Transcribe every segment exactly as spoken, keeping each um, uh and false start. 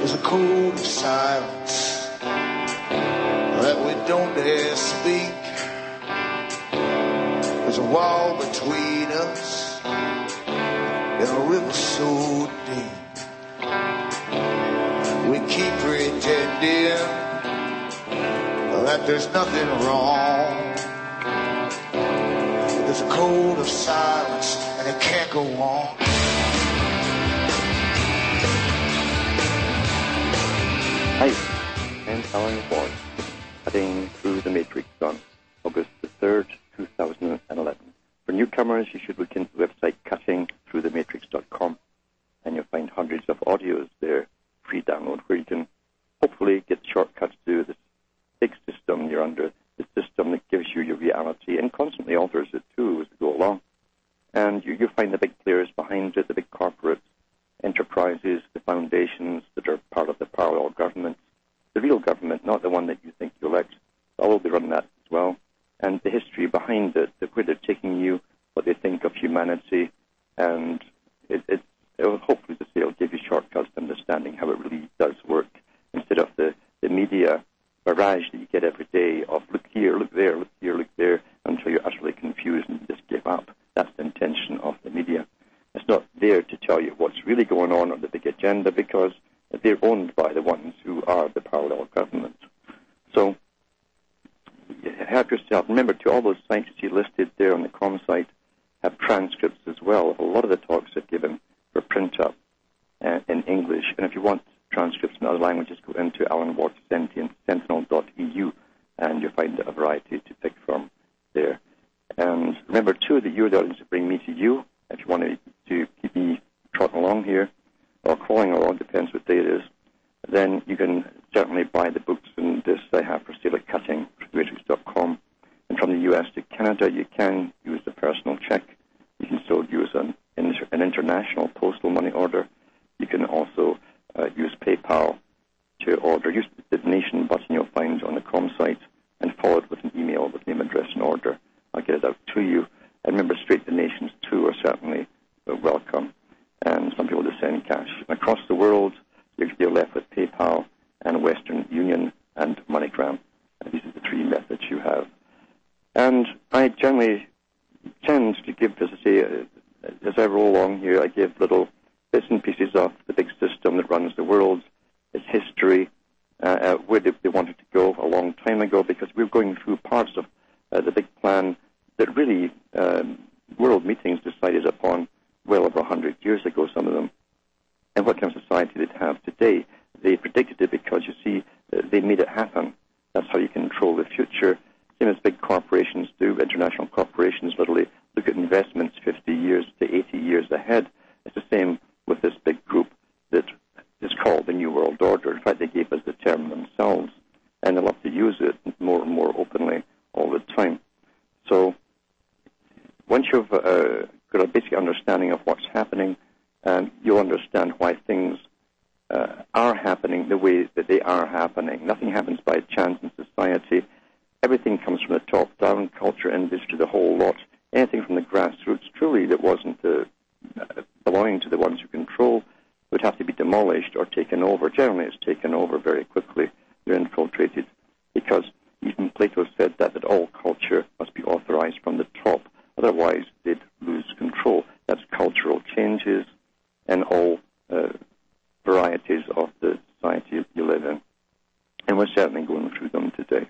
There's a code of silence that we don't dare speak. There's a wall between us and a river so deep. We keep pretending that there's nothing wrong. There's a code of silence and it can't go on. Hi, I'm Alan Ward, cutting through the Matrix on August the third, two thousand eleven. For newcomers, you should look into the website cutting through the matrix dot com, and you'll find hundreds of audios there, free download, where you can hopefully get shortcuts to this big system you're under, the system that gives you your reality and constantly alters it too as we go along. And you, you'll find the big players behind it, the big corporates, enterprises, the foundations that are part of the parallel government, the real government, not the one that you think you elect. I will be running that as well. And the history behind it, the, where they're taking you, what they think of humanity, and it, it, it will hopefully to say it'll give you shortcuts to understanding how it really does work, instead of the, the media barrage that you get every day of look here, look there, look here, look there, until you're utterly confused and just give up. That's the intention of the media. It's not there to tell you what's really going on or the big agenda, because they're owned by the ones who are the parallel government. So help yourself. Remember, to all those sites you see listed there on the com site have transcripts as well. A lot of the talks I've given for print up uh, in English. And if you want transcripts in other languages, go into Alan Ward Sentinel dot E U, and you'll find a variety to pick from there. And remember, too, that you're the audience to bring me to you. If you want to, to keep me trotting along here, or crawling along, depends what day it is, then you can certainly buy the books and this I have for sale at cutting through the matrix dot com. And from the U S to Canada, you can use the personal check. You can still use an, an international postal money order. You can also uh, use PayPal to order. Use the donation button you'll find on the com site and follow it with an email with name, address, and order. I'll get it out to you. And remember, straight donations, too, are certainly welcome. And some people just send cash. Across the world, you're left with PayPal and Western Union and MoneyGram. And these are the three methods you have. And I generally tend to give, as I say, uh, as I roll along here, I give little bits and pieces of the big system that runs the world, its history, uh, uh, where they, they wanted to go a long time ago, because we're going through parts of uh, the big plan that really um, world meetings decided upon well over one hundred years ago, some of them, and what kind of society they'd have today. They predicted it because, you see, uh, they made it happen. That's how you control the future. Same as big corporations do. International corporations literally look at investments fifty years to eighty years ahead. It's the same with this big group that is called the New World Order. In fact, they gave us the term themselves, and they love to use it more and more openly all the time. So once you've uh, got a basic understanding of what's happening, um, you'll understand why things uh, are happening the way that they are happening. Nothing happens by chance in society. Everything comes from the top down, culture, industry, the whole lot. Anything from the grassroots, truly, that wasn't uh, belonging to the ones who control would have to be demolished or taken over. Generally, it's taken over very quickly. They're infiltrated, because even Plato said that, that all culture must be authorized from the top. Otherwise, they'd lose control. That's cultural changes and all uh, varieties of the society you live in. And we're certainly going through them today.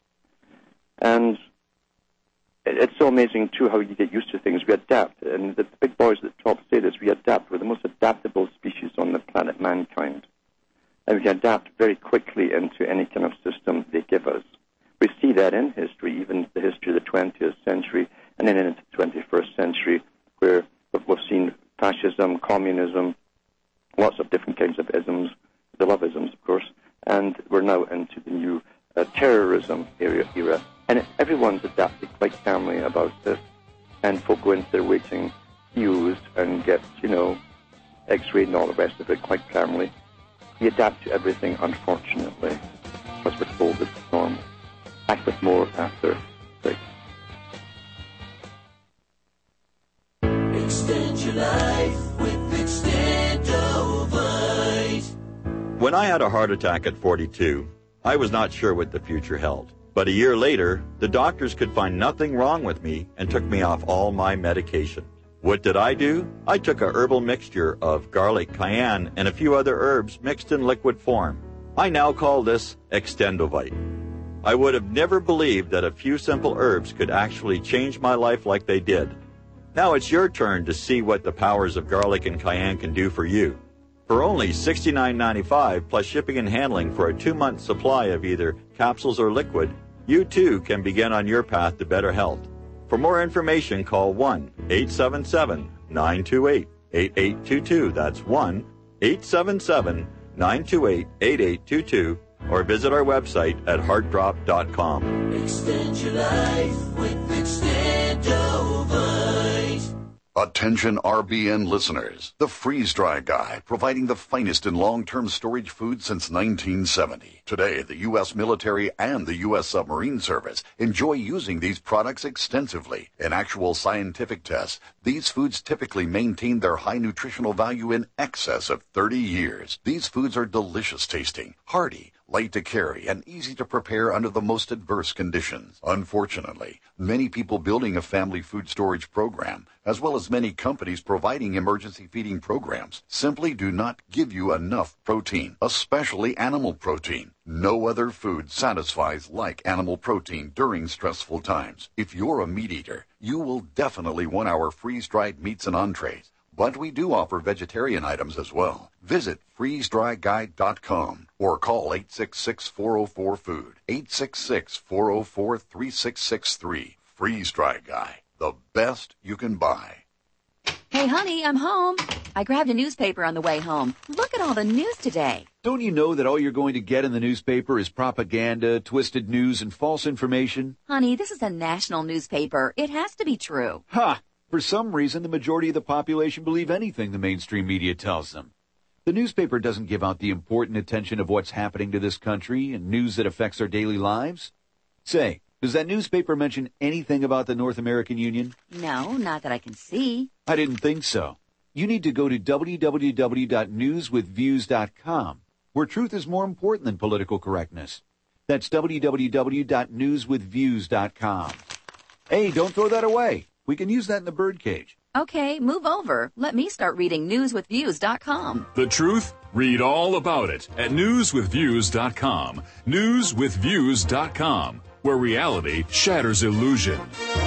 And it's so amazing, too, how you get used to things. We adapt. And the big boys at the top say this: we adapt. We're the most adaptable species on the planet, mankind. And we can adapt very quickly into any kind of system they give us. We see that in history, even the history of the twentieth century, and then into the twenty-first century, where we've seen fascism, communism, lots of different kinds of isms, the love isms, of course, and we're now into the new uh, terrorism era, era. And everyone's adapted quite calmly about this, and folk go into their waiting queues and get, you know, X-rayed and all the rest of it quite calmly. We adapt to everything, unfortunately, because we're told it's normal. Back with more after break. Extend your life with Extendovite. When I had a heart attack at forty-two, I was not sure what the future held. But a year later, the doctors could find nothing wrong with me and took me off all my medication. What did I do? I took a herbal mixture of garlic, cayenne, and a few other herbs mixed in liquid form. I now call this Extendovite. I would have never believed that a few simple herbs could actually change my life like they did. Now it's your turn to see what the powers of garlic and cayenne can do for you. For only sixty-nine ninety-five plus shipping and handling for a two-month supply of either capsules or liquid, you too can begin on your path to better health. For more information, call one eight seven seven, nine two eight, eight eight two two. That's one eight seven seven, nine two eight, eight eight two two, or visit our website at heart drop dot com. Extend your life with Extendovite. Attention R B N listeners. The Freeze Dry Guy, providing the finest in long-term storage food since nineteen seventy. Today, the U S military and the U S submarine service enjoy using these products extensively. In actual scientific tests, these foods typically maintain their high nutritional value in excess of thirty years. These foods are delicious tasting, hearty, light to carry, and easy to prepare under the most adverse conditions. Unfortunately, many people building a family food storage program, as well as many companies providing emergency feeding programs, simply do not give you enough protein, especially animal protein. No other food satisfies like animal protein during stressful times. If you're a meat eater, you will definitely want our freeze-dried meats and entrees. But we do offer vegetarian items as well. Visit freeze dry guide dot com or call eight six six, four oh four, food, eight six six, four oh four, three six six three. Freeze Dry Guy, the best you can buy. Hey, honey, I'm home. I grabbed a newspaper on the way home. Look at all the news today. Don't you know that all you're going to get in the newspaper is propaganda, twisted news, and false information? Honey, this is a national newspaper. It has to be true. Ha! For some reason, the majority of the population believe anything the mainstream media tells them. The newspaper doesn't give out the important attention of what's happening to this country and news that affects our daily lives. Say, does that newspaper mention anything about the North American Union? No, not that I can see. I didn't think so. You need to go to w w w dot news with views dot com, where truth is more important than political correctness. That's w w w dot news with views dot com. Hey, don't throw that away. We can use that in the birdcage. Okay, move over. Let me start reading news with views dot com. The truth? Read all about it at news with views dot com. news with views dot com, where reality shatters illusion.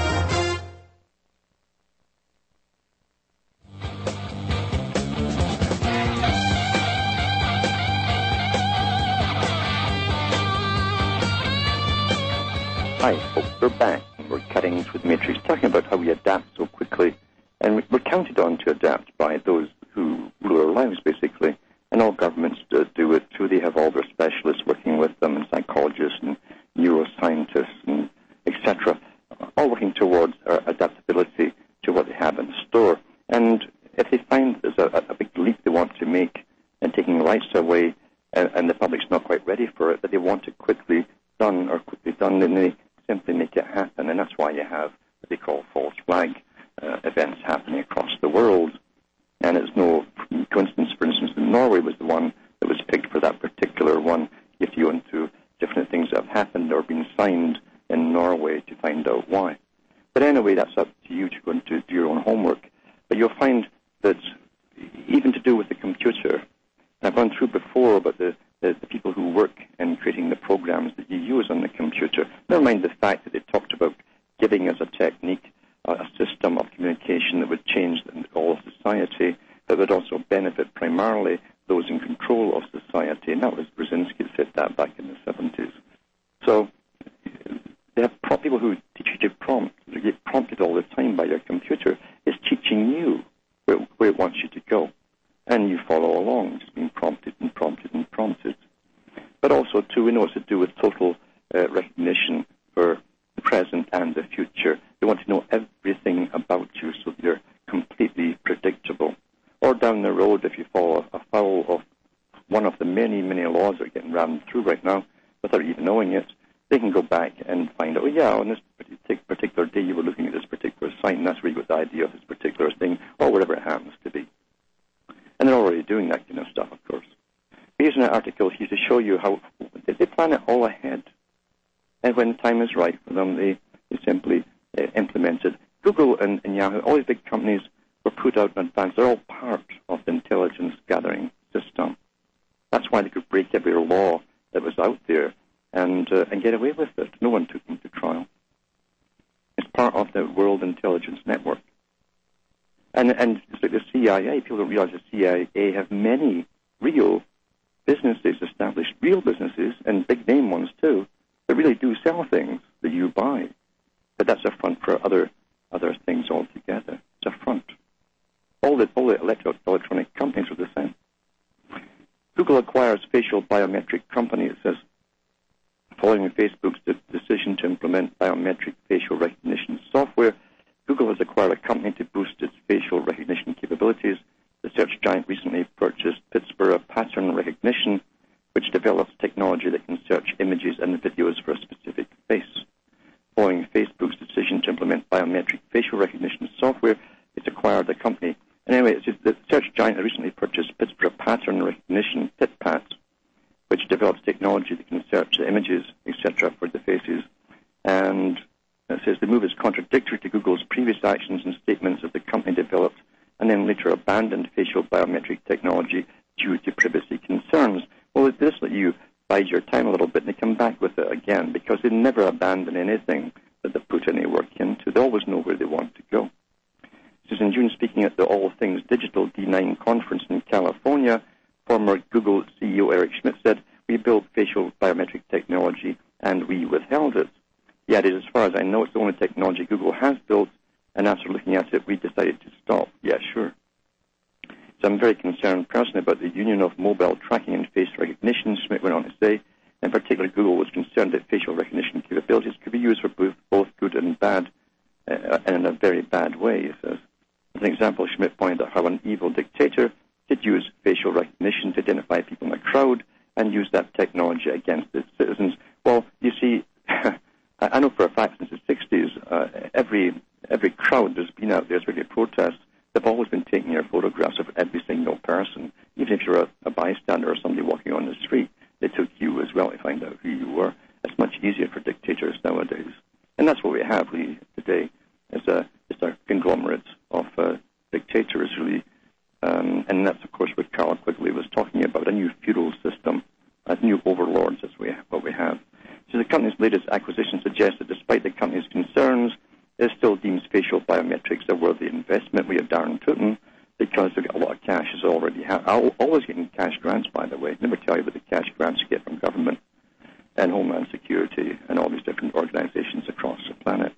Hi, folks, we're back. We're cutting through the matrix, talking about how we adapt so quickly. And we're counted on to adapt by those who rule our lives, basically. And all governments do, do it too. They have all their specialists working with them, and psychologists and neuroscientists and et cetera, all working towards our adaptability to what they have in store. And if they find there's a, a big leap they want to make and taking rights away, and, and the public's not quite ready for it, but they want it quickly done or quickly done, then they simply make it happen. And that's why you have what they call false flag uh, events happening across the world. And it's no coincidence, for instance, that Norway was the one that was picked for that particular one. You have to go into different things that have happened or been signed in Norway to find out why. But anyway, that's up to you to go and do your own homework. But you'll find that even to do with the computer, I've gone through before about the, the, the people who work in creating the programs that you use on the computer. Never mind the fact that they talked about giving us a technique, a system of communication that would change all of society, that would also benefit primarily those in control of society. And that was Brzezinski that said that back in the seventies. So they have pro- people who teach you to prompt, you get prompted all the time by your computer. It's teaching you where, where it wants you to go. And you follow along, just being prompted and prompted and prompted. But also, too, we know it's to do with total uh, recognition for the present and the future. They want to know everything about you so that you're completely predictable. Or down the road, if you fall afoul of one of the many, many laws that are getting rammed through right now, without even knowing it, they can go back and find out, oh, yeah, on this particular day you were looking at this particular sign, that's where you got the idea of this particular thing, or whatever it happens to be. And they're already doing that kind of stuff, of course. Here's an article here to show you how they plan it all ahead. And when time is right for them, they, they simply uh, implement it. Google and, and Yahoo, all these big companies were put out in advance. They're all part of the intelligence gathering system. That's why they could break every law that was out there and uh, and get away with it. No one took them to trial. It's part of the World Intelligence Network. And and it's like the C I A. People don't realize the C I A have many real businesses established, real businesses, and big-name ones too, that really do sell things that you buy. But that's a front for other other things altogether. It's a front. All the, all the electro, electronic companies are the same. Google acquires facial biometric company, it says, following Facebook's de- decision to implement biometric facial recognition software. Google has acquired a company to boost its facial recognition capabilities. The search giant recently purchased Pittsburgh Pattern Recognition, which develops technology that can search images and videos for a specific face. Following Facebook's decision to implement biometric facial recognition software, it's acquired the company. And anyway, it's just the search giant recently purchased Pittsburgh Pattern Recognition, PitPat, which develops technology that can search the images, et cetera, for the faces. And it says the move is contradictory to Google's previous actions and statements that the company developed and then later abandoned facial biometric technology due to privacy concerns. Well, this let you bide your time a little bit and they come back with it again because they never abandon anything that they put any work into. They always know where they want to go. This is in June, speaking at the All Things Digital D nine conference in California, former Google C E O Eric Schmidt said, "We built facial biometric technology and we withheld it. Yet, as far as I know, it's the only technology Google has built, and after looking at it, we decided to stop." Yeah, sure. So I'm very concerned personally about the union of mobile tracking and face recognition, Schmidt went on to say. In particular, Google was concerned that facial recognition capabilities could be used for both, both good and bad, uh, and in a very bad way, he says. As an example, Schmidt pointed out how an evil dictator did use facial recognition to identify people in a crowd and use that technology against its citizens. Well, you see, I know for a fact since the sixties, uh, every every crowd that's been out there, especially protests, they've always been taking your photographs of every single person. Even if you're a, a bystander or somebody walking on the street, they took you as well to find out who you were. It's much easier for dictators nowadays. And that's what we have really today, is a, is a conglomerate of uh, dictators, really. Um, and that's, of course, what Carl Quigley was talking about, a new feudal system, a new overlords, as we what we have. So the company's latest acquisition suggests that despite the company's concerns, it still deems facial biometrics a worthy investment. We have Darren Putin, because they've got a lot of cash is already ha- always getting cash grants, by the way. Never tell you about the cash grants you get from government and Homeland Security and all these different organizations across the planet.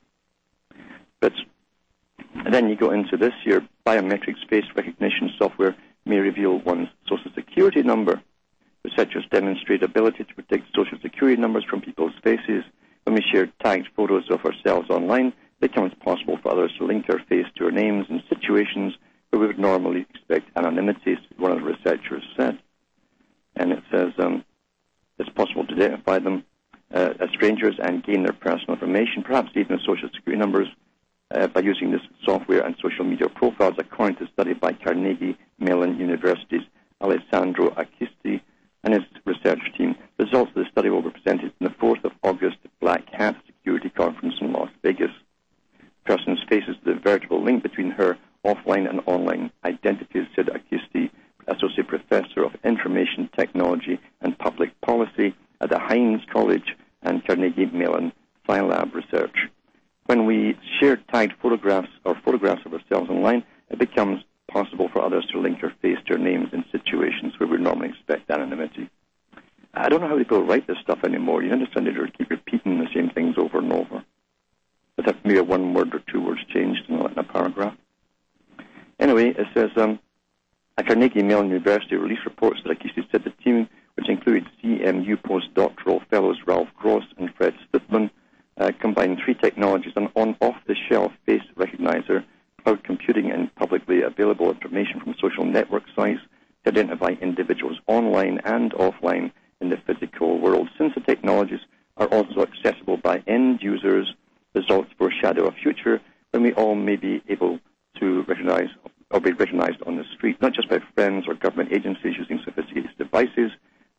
But and then you go into this year, biometrics face recognition software may reveal one's social security number. Researchers demonstrate ability to predict social security numbers from people's faces. When we share tagged photos of ourselves online, it becomes possible for others to link our face to our names in situations where we would normally expect anonymity, one of the researchers said. And it says um, it's possible to identify them uh, as strangers and gain their personal information, perhaps even their social security numbers, uh, by using this software and social media profiles, according to a study by Carnegie Mellon University's Alessandro Acquisti and his research team. Results of the study will be presented on the fourth of August Black Hat Security Conference in Las Vegas. The person's face is the veritable link between her offline and online identities, said Acquisti, Associate Professor of Information Technology and Public Policy at the Heinz College and Carnegie Mellon Scilab Research. When we share tagged photographs or photographs of ourselves online, it becomes possible for others to link our face to our names in situations where we normally expect anonymity. I don't know how people write this stuff anymore. You understand they keep repeating the same things over and over. But that's maybe a one word or two words changed in a, in a paragraph. Anyway, it says, um, at Carnegie Mellon University release reports that Acquisti said the team, which included C M U postdoctoral fellows Ralph Gross and Fred Stipman, uh, combined three technologies: an on off-the-shelf face recognizer, cloud computing, and publicly available information from social network sites to identify individuals online and offline in the physical world. Since the technologies are also accessible by end users, results foreshadow a future when we all may be able to recognize or be recognized on the street, not just by friends or government agencies using sophisticated devices,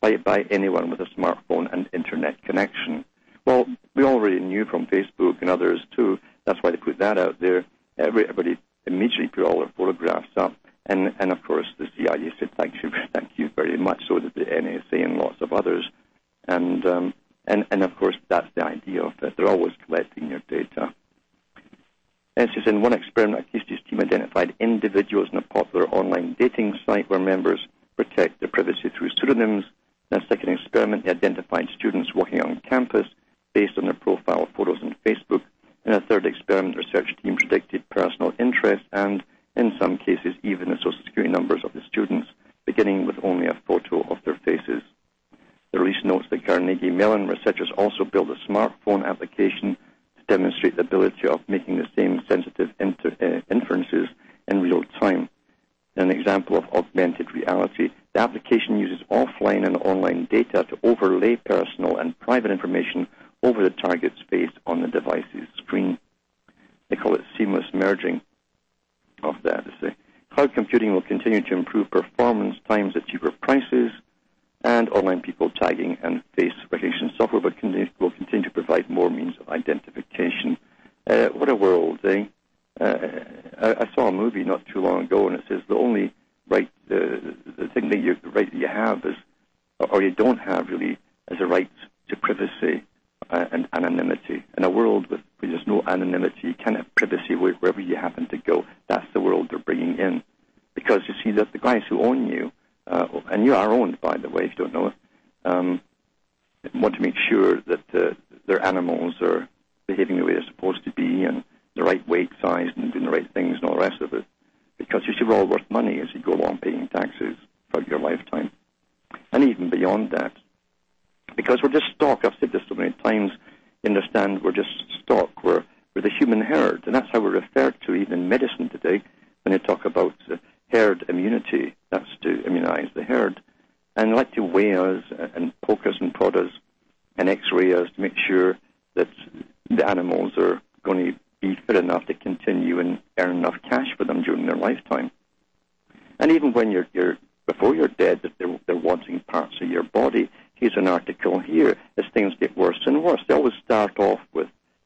by, by anyone with a smartphone and internet connection. Well, we already knew from Facebook and others too. That's why they put that out there. Everybody immediately put all their photographs up. And, and of course, the C I A said, thank you, thank you very much. So did the N S A and lots of others. And, um, and, and of course, that's the idea of it. They're always collecting your data. And it says, in one experiment, Akisti's team identified individuals in a popular online dating site where members protect their privacy through pseudonyms. In a second experiment, they identified students walking on campus based on their profile photos on Facebook. In a third experiment, the research team predicted personal interests and, in some cases, even the social security numbers of the students, beginning with only a photo of their faces. The release notes that Carnegie Mellon researchers also built a smartphone application to demonstrate the ability of making the same sensitive inter, uh, inferences in real time. An example of augmented reality, the application uses offline and online data to overlay personal and private information over the target's face on the device's screen. They call it seamless merging of that. They say cloud computing will continue to improve performance times at cheaper prices, and online people tagging and face recognition software will continue, will continue to provide more means of identification. Uh, what a world, eh? Uh, I, I saw a movie not too long ago, and it says the only right, uh, the thing that you, the right that you have is, or you don't have really, is a right to privacy uh, and anonymity. In a world with where there's no anonymity, you can't have privacy wherever you happen to go. That's the world they're bringing in. Because you see that the guys who own you, uh, and you are owned, by the way, if you don't know it, um, want to make sure that uh, their animals are behaving the way they're supposed to be and the right weight size and doing the right things and all the rest of it. Because you see, we're all worth money as you go along paying taxes throughout your lifetime. And even beyond that. Because we're just stock. I've said this so many times. You understand, we're just stock. We're, we're the human herd. And that's how we're referred to even in medicine today when they talk about uh, herd immunity. That's to immunize the herd. And they like to weigh us and poke us and prod us and x-ray us to make sure that the animals are going to be fit enough to continue and earn enough cash for them during their lifetime. And even when you're, you're before you're dead, that they're, they're wanting parts of your body. Here's an article here. As things get worse and worse, they always start off with,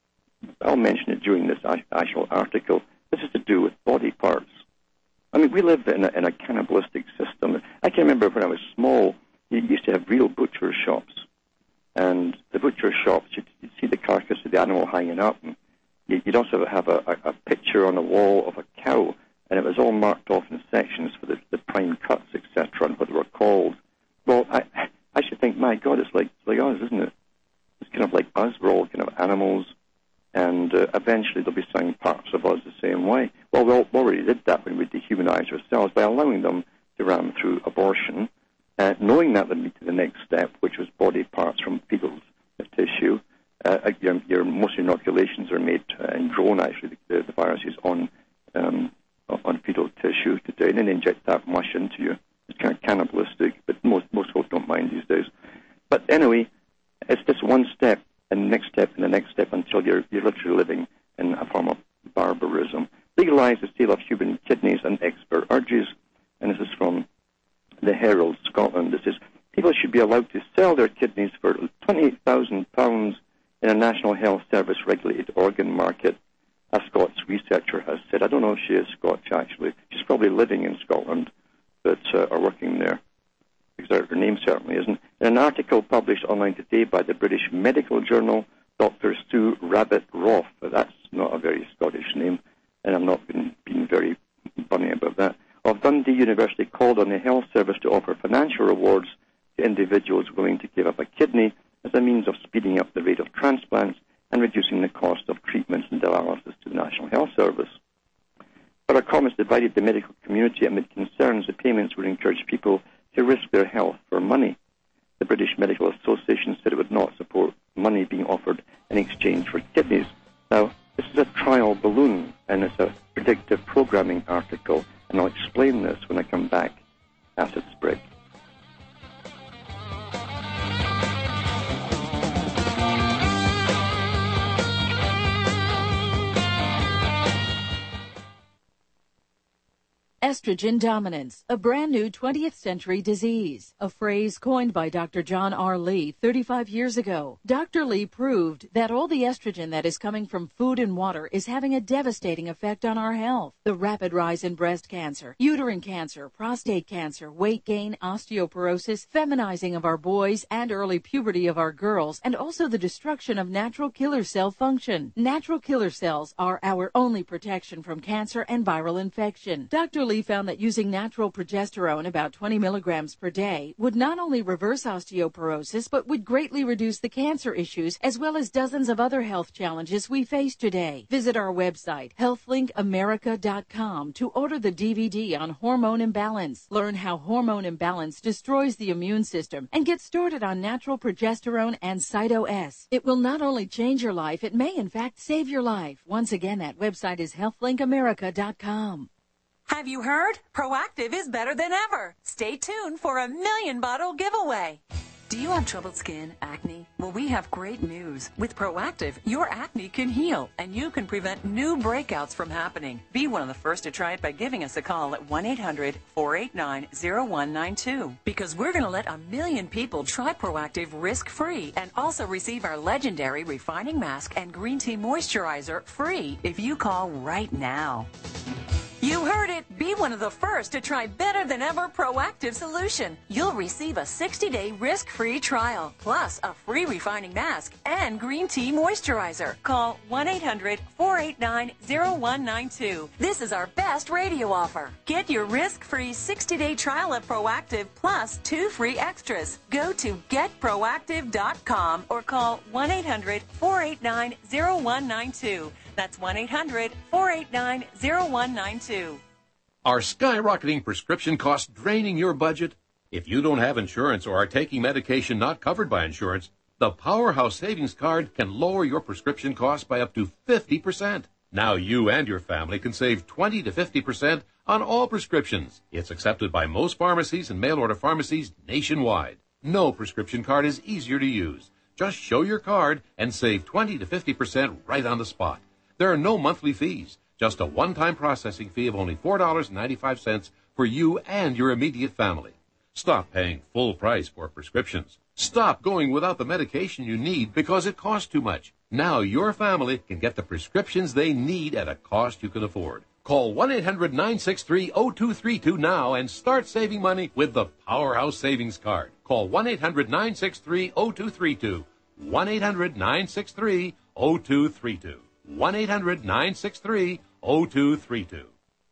I'll mention it during this actual article, this is to do with body parts. I mean, we live in a, in a cannibalistic system. I can remember when I was small, you used to have real butcher shops. And the butcher shops, you'd, you'd see the carcass of the animal hanging up, and you'd also have a, a, a picture on the wall of a cow, and it was all marked off in sections for the, the prime cuts, et cetera, and what they were called. Well, I, I should think, my God, it's like, it's like us, isn't it? It's kind of like us. We're all kind of animals, and uh, eventually they'll be selling parts of us the same way. Well, we already did that when we dehumanized ourselves by allowing them to ram through abortion, uh, knowing that would lead to the next step, which was body parts from fetal tissue. Uh, your, your, most inoculations are made uh, and grown, actually, the, the viruses on um, on fetal tissue today, and then they inject that mush into you. It's kind of cannibalistic, but most most folks don't mind these days. But anyway, it's just one step, and the next step, and the next step, until you're, you're literally living in a form of barbarism. Legalize the sale of human kidneys and expert urges, and this is from the Herald, Scotland. This is, people should be allowed to sell their kidneys for twenty-eight thousand pounds in a National Health Service regulated organ market, a Scots researcher has said. I don't know if she is Scotch, actually. She's probably living in Scotland, but uh, or working there, because her name certainly isn't. In an article published online today by the British Medical Journal, Doctor Sue Rabbit-Roth, that's not a very Scottish name, and I'm not being, being very funny about that, of Dundee University called on the health service to offer financial rewards to individuals willing to give up a kidney as a means of speeding up the rate of transplants and reducing the cost of treatments and dialysis to the National Health Service. But our comments divided the medical community amid concerns that payments would encourage people to risk their health for money. The British Medical Association said it would not support money being offered in exchange for kidneys. Now, this is a trial balloon, and it's a predictive programming article, and I'll explain this when I come back after this break. Estrogen dominance, a brand new twentieth century disease, a phrase coined by Doctor John R. Lee thirty-five years ago. Doctor Lee proved that all the estrogen that is coming from food and water is having a devastating effect on our health. The rapid rise in breast cancer, uterine cancer, prostate cancer, weight gain, osteoporosis, feminizing of our boys, and early puberty of our girls, and also the destruction of natural killer cell function. Natural killer cells are our only protection from cancer and viral infection. Doctor Lee found that using natural progesterone, about twenty milligrams per day, would not only reverse osteoporosis, but would greatly reduce the cancer issues as well as dozens of other health challenges we face today. Visit our website, health link america dot com, to order the D V D on hormone imbalance. Learn how hormone imbalance destroys the immune system and get started on natural progesterone and Cyto-S. It will not only change your life, it may in fact save your life. Once again, that website is health link america dot com. Have you heard? Proactiv is better than ever. Stay tuned for a million bottle giveaway. Do you have troubled skin, acne? Well, we have great news. With Proactiv, your acne can heal, and you can prevent new breakouts from happening. Be one of the first to try it by giving us a call at one eight hundred four eight nine zero one nine two. Because we're going to let a million people try Proactiv risk-free and also receive our legendary refining mask and green tea moisturizer free if you call right now. You heard it. Be one of the first to try better than ever Proactiv solution. You'll receive a sixty-day risk-free trial, plus a free refining mask and green tea moisturizer. Call one eight hundred four eight nine zero one nine two. This is our best radio offer. Get your risk-free sixty-day trial of Proactiv plus two free extras. Go to get proactiv dot com or call one eight hundred four eight nine zero one nine two. That's one eight hundred four eight nine zero one nine two. Are skyrocketing prescription costs draining your budget? If you don't have insurance or are taking medication not covered by insurance, the Powerhouse Savings Card can lower your prescription costs by up to fifty percent. Now you and your family can save twenty to fifty percent on all prescriptions. It's accepted by most pharmacies and mail-order pharmacies nationwide. No prescription card is easier to use. Just show your card and save twenty to fifty percent right on the spot. There are no monthly fees, just a one-time processing fee of only four dollars and ninety-five cents for you and your immediate family. Stop paying full price for prescriptions. Stop going without the medication you need because it costs too much. Now your family can get the prescriptions they need at a cost you can afford. Call one eight hundred nine six three zero two three two now and start saving money with the Powerhouse Savings Card. Call one eight hundred nine six three zero two three two. one eight hundred nine six three zero two three two. one eight hundred nine six three zero two three two.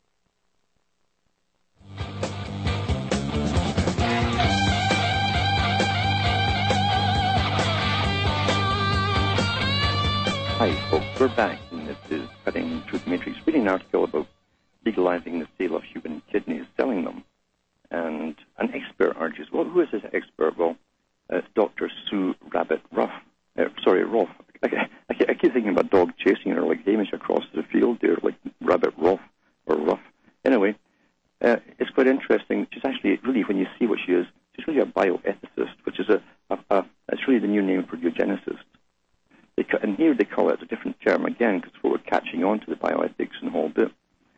Hi, folks. We're back, and this is Cutting Through the Matrix, reading an article about legalizing the sale of human kidneys, selling them. And an expert argues, well, who is this expert? Well, uh, it's Doctor Sue Rabbit Ruff. Uh, sorry, Ruff. I, I, I keep thinking about a dog chasing her like Hamish across the field there, like Rabbit Ruff or Ruff. Anyway, uh, it's quite interesting. She's actually, really, when you see what she is, she's really a bioethicist, which is a, a, a it's really the new name for eugenicist. They, and here they call it a different term again, because we're catching on to the bioethics and the whole bit.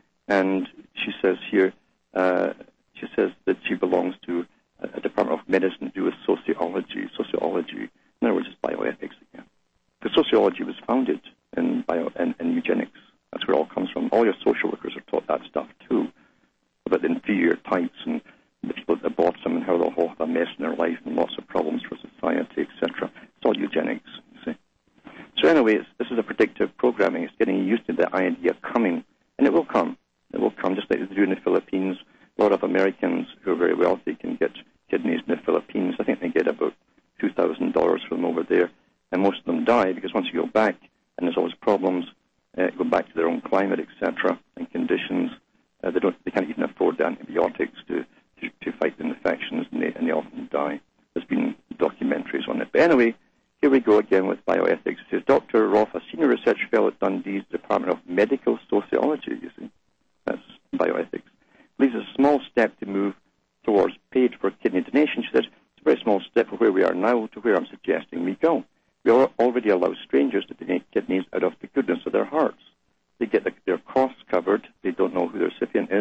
And she says here, uh, she says that she belongs to a, a Department of Medicine to do with sociology. Sociology, in other words, it's bioethics again. Because sociology was founded in bio and, and eugenics. That's where it all comes from. All your social workers are taught that stuff too, about the inferior types and the people at the bottom and how they'll all have a mess in their life and lots of problems for society, et cetera. It's all eugenics, you see. So anyway, it's, this is a predictive programming. It's getting used to the idea coming, and it will come. It will come, just like they do in the Philippines. A lot of Americans who are very wealthy can get kidneys in the Philippines. I think they get about two thousand dollars for them over there. And most of them die because once you go back, and there's always problems, uh, go back to their own climate, et cetera, and conditions, uh, they don't, they can't even afford the antibiotics to, to, to fight the infections, and they, and they often die. There's been documentaries on it. But anyway, here we go again with bioethics. It says, Doctor Roth, a senior research fellow at Dundee's Department of Medical Sociology, you see, that's bioethics, believes a small step to move towards paid for kidney donation. She says, it's a very small step from where we are now to where I'm suggesting we go. We already allow strangers to donate kidneys out of the goodness of their hearts. They get the, their costs covered. They don't know who the recipient is.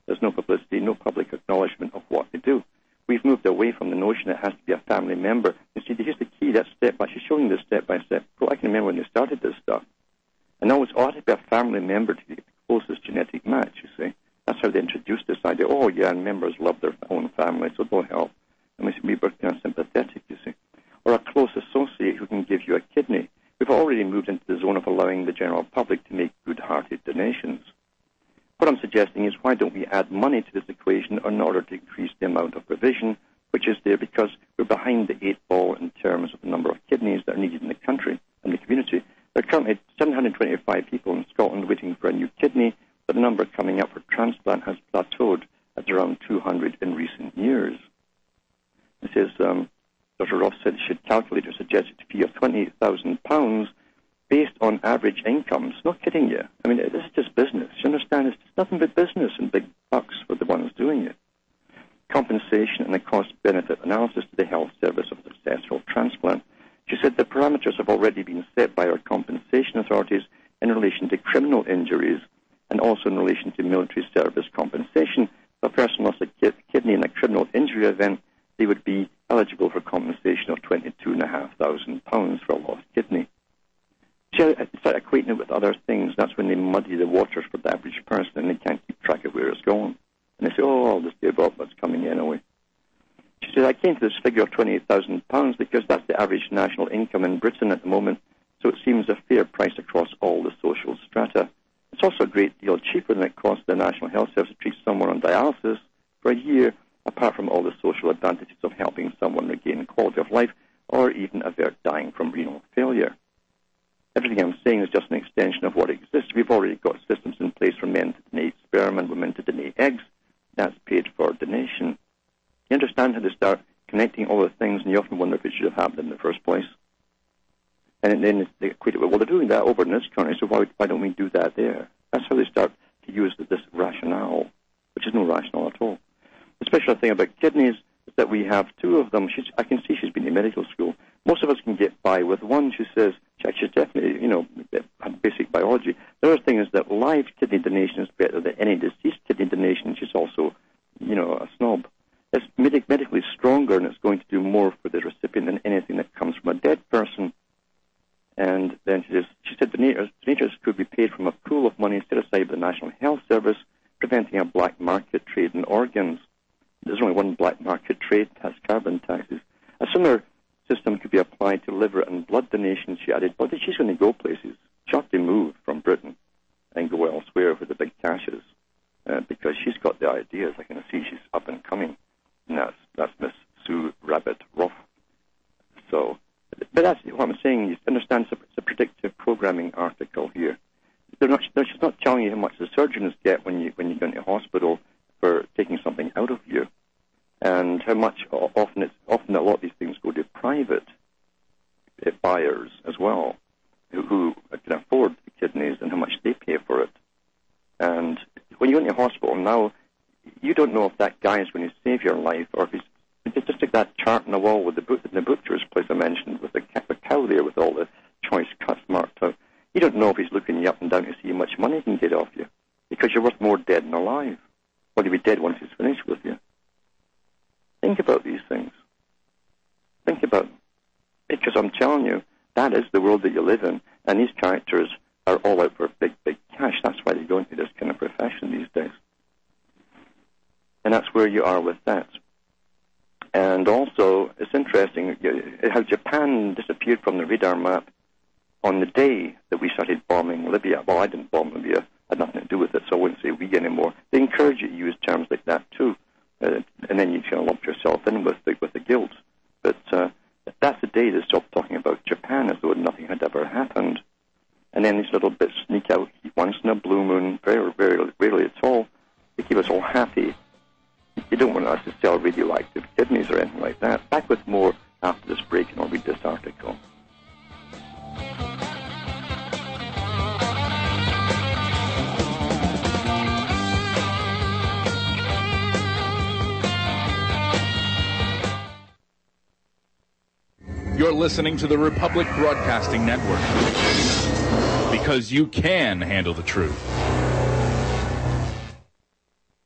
There's no publicity, no public acknowledgement of what they do. We've moved away from the notion it has to be a family member. You see, here's the key, that step by, she's showing this step by step. Well, I can remember when they started this stuff. And always ought to be a family member to the closest genetic match, you see. That's how they introduced this idea. Oh, yeah, and members love their own family, so they'll help. And we we were kind of sympathetic, you see. Or a close associate who can give you a kidney. We've already moved into the zone of allowing the general public to make good-hearted donations. What I'm suggesting is, why don't we add money to this equation in order to increase the amount of provision, which is there because we're behind the eight ball in terms of the number of kidneys that are needed in the country and the community. There are currently seven hundred twenty-five people in Scotland waiting for a new kidney, but the number coming up for transplant has plateaued at around two hundred in recent years. This is, um, Doctor Ross said, should calculate a suggested fee of twenty thousand pounds based on average incomes. Not kidding you. I mean, this is just business. You understand? It's just nothing but business and big bucks for the ones doing it. Compensation and a cost-benefit analysis to the health service of a successful transplant. She said the parameters have already been set by our compensation authorities in relation to criminal injuries and also in relation to military service compensation. If a person lost a kidney in a criminal injury event, they would be eligible for compensation of twenty-two thousand five hundred pounds for a lost kidney. See, I start equating it with other things. That's when they muddy the waters for the average person and they can't keep track of where it's going. And they say, oh, I'll just give up what's coming anyway. She said, I came to this figure of twenty-eight thousand pounds because that's the average national income in Britain at the moment, so it seems a fair price across all the social strata. It's also a great deal cheaper than it costs the National Health Service to treat someone on dialysis for a year, apart from all the social advantages of helping someone regain quality of life or even avert dying from renal failure. Everything I'm saying is just an extension of what exists. We've already got systems in place for men to donate sperm and women to donate eggs. That's paid for donation. You understand how to start connecting all the things, and you often wonder if it should have happened in the first place. And then they equate it with, well, they're doing that over in this country, so why, why don't we do that there? That's how they start to use this rationale, which is no rationale at all. The special thing about kidneys is that we have two of them. She's, I can see she's been in medical school. Most of us can get by with one. She says, she's definitely, you know, basic biology. The other thing is that live kidney donation is better than any deceased kidney donation. She's also, you know, a snob. It's medic- medically stronger, and it's going to do more for the recipient than anything that comes from a dead person. And then she, says, she said donators, donators could be paid from a pool of money set aside by the National Health Service, preventing a black market trade in organs. There's only one black market trade, that's carbon taxes. A similar system could be applied to liver and blood donations, she added, but she's going to go places. She'll have to move from Britain and go elsewhere where the big cash is, uh, because she's got the ideas. I can see she's up and coming. And that's, that's Miss Sue Rabbit-Roth. So, but that's what I'm saying. You understand, it's a, it's a predictive programming article here. They're not, they're, she's not telling you how much the surgeons get when you when you go into hospital for taking something out of you, and how much often it's often a lot of these things go to private buyers as well, who, who can afford the kidneys and how much they pay for it. And when you go into hospital now, you don't know if that guy is going to save your life or if he's just stick that chart on the wall with the boot in the butcher's place I mentioned with the, the cow there with all the choice cuts marked out. You don't know if he's looking you up and down to see how much money he can get off you, because you're worth more dead than alive. Well, he'll be dead once he's finished with you. Think about these things. Think about them. Because I'm telling you, that is the world that you live in, and these characters are all out for big, big cash. That's why they go into this kind of profession these days. And that's where you are with that. And also, it's interesting how Japan disappeared from the radar map on the day that we started bombing Libya. Well, I didn't bomb Libya. I had nothing to do with it, so I wouldn't say we anymore. They encourage you to use terms like that, too. Uh, and then you kind of lump yourself in with the, with the guilt. But uh, that's the day they stopped talking about Japan as though nothing had ever happened. And then these little bits sneak out once in a blue moon, very, very rarely at all. They keep us all happy. You don't want us to sell radioactive kidneys or anything like that. Back with more after this break, and I'll read this article. You're listening to the Republic Broadcasting Network, because you can handle the truth.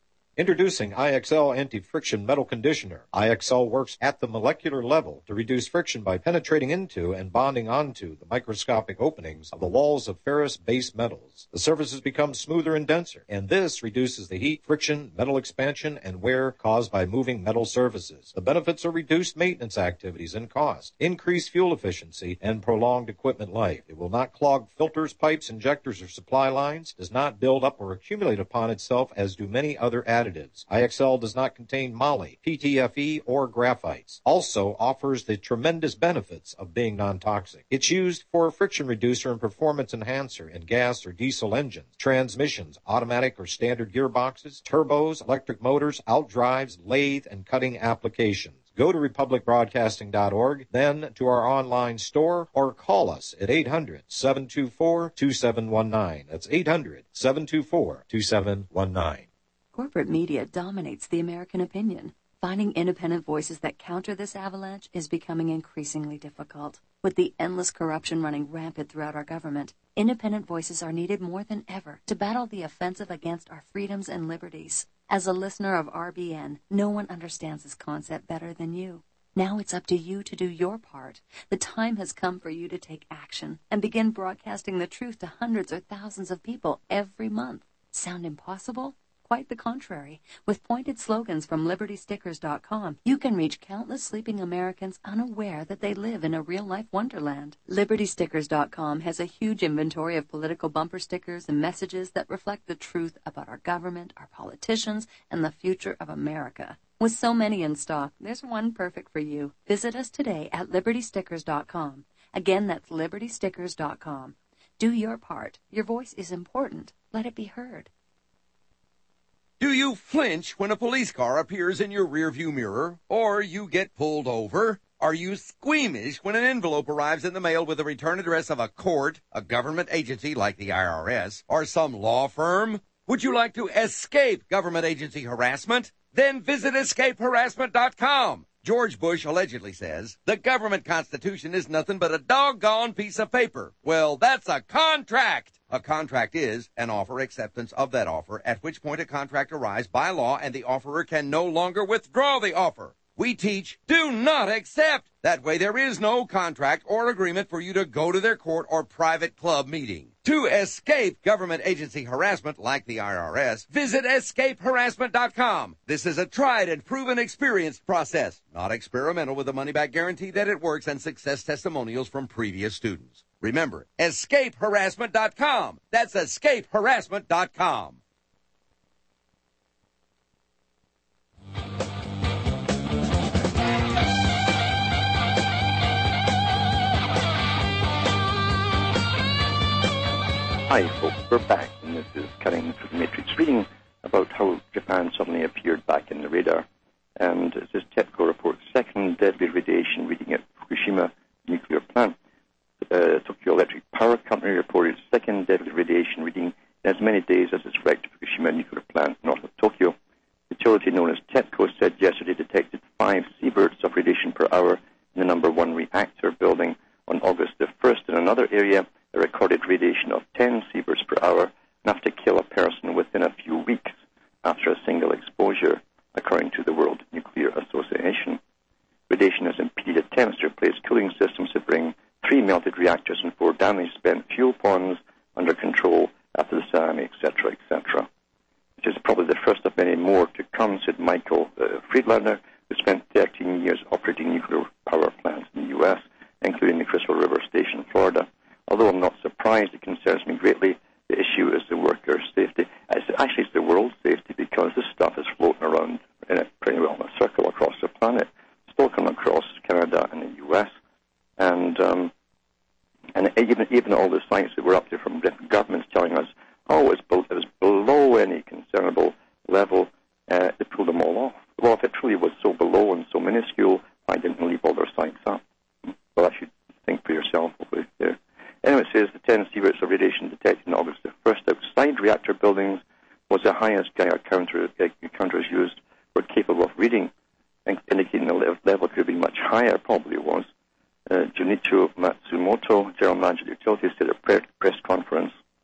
Introducing I X L Anti-Friction Metal Conditioner. I X L works at the molecular level to reduce friction by penetrating into and bonding onto the microscopic openings of the walls of ferrous-based metals. The surfaces become smoother and denser, and this reduces the heat, friction, metal expansion, and wear caused by moving metal surfaces. The benefits are reduced maintenance activities and cost, increased fuel efficiency, and prolonged equipment life. It will not clog filters, pipes, injectors, or supply lines, does not build up or accumulate upon itself as do many other additives. I X L does not contain moly, P T F E, or graphites. Also offers the tremendous benefits of being non-toxic. It's used for a friction reducer and performance enhancer in gas or diesel engines, transmissions, automatic or standard gearboxes, turbos, electric motors, outdrives, lathe, and cutting applications. Go to republic broadcasting dot org, then to our online store, or call us at eight hundred, seven two four, two seven one nine. That's eight hundred, seven two four, two seven one nine. Corporate media dominates the American opinion. Finding independent voices that counter this avalanche is becoming increasingly difficult. With the endless corruption running rampant throughout our government, independent voices are needed more than ever to battle the offensive against our freedoms and liberties. As a listener of R B N, no one understands this concept better than you. Now it's up to you to do your part. The time has come for you to take action and begin broadcasting the truth to hundreds or thousands of people every month. Sound impossible? Quite the contrary. With pointed slogans from liberty stickers dot com, you can reach countless sleeping Americans unaware that they live in a real-life wonderland. liberty stickers dot com has a huge inventory of political bumper stickers and messages that reflect the truth about our government, our politicians, and the future of America. With so many in stock, there's one perfect for you. Visit us today at liberty stickers dot com. Again, that's liberty stickers dot com. Do your part. Your voice is important. Let it be heard. Do you flinch when a police car appears in your rearview mirror, or you get pulled over? Are you squeamish when an envelope arrives in the mail with the return address of a court, a government agency like the I R S, or some law firm? Would you like to escape government agency harassment? Then visit escape harassment dot com. George Bush allegedly says, the government constitution is nothing but a doggone piece of paper. Well, that's a contract. A contract is an offer acceptance of that offer, at which point a contract arrives by law and the offerer can no longer withdraw the offer. We teach, do not accept. That way there is no contract or agreement for you to go to their court or private club meeting. To escape government agency harassment like the I R S, visit escape harassment dot com. This is a tried and proven experienced process, not experimental, with a money-back guarantee that it works and success testimonials from previous students. Remember, escape harassment dot com. That's escape harassment dot com. Hi folks, we're back, and this is Cutting Through the Matrix, reading about how Japan suddenly appeared back in the radar. And this is TEPCO reports second deadly radiation reading at Fukushima nuclear plant. Uh, Tokyo Electric Power Company reported second deadly radiation reading in as many days as its wrecked Fukushima nuclear plant north of Tokyo. The utility known as TEPCO said yesterday detected five sieverts of radiation per hour in the number one reactor building. On August the first, in another area, a recorded radiation of ten sieverts per hour, enough to kill a person within a few weeks after a single exposure, according to the World Nuclear Association. Radiation has impeded attempts to replace cooling systems to bring three melted reactors and four damaged spent fuel ponds under control after the tsunami, et cetera, et cetera. Which is probably the first of many more to come, said Michael uh, Friedlander, who spent thirteen years operating nuclear power plants in the U S, including the Crystal River Station, Florida. Although I'm not surprised, it concerns me greatly. The issue is the worker safety. It's, actually, it's the world's safety, because this stuff is floating around in a pretty well in a circle across the planet, still coming across Canada and the U S. And um, and even even all the science that we're up to from different governments telling us, oh, it was, it was below any concernable level, uh, they pulled them all off. Well, if it truly was so below and so minuscule, why didn't they leave all their sites up? Well, I should think for yourself over there. Anyway, it says the ten sieverts of radiation detected on August the first outside reactor buildings was the highest Geiger counter, uh, counters used were capable of reading, indicating the level could be much higher. Probably was. Uh, Junichi Matsumoto, general manager of the utility, said at a press conference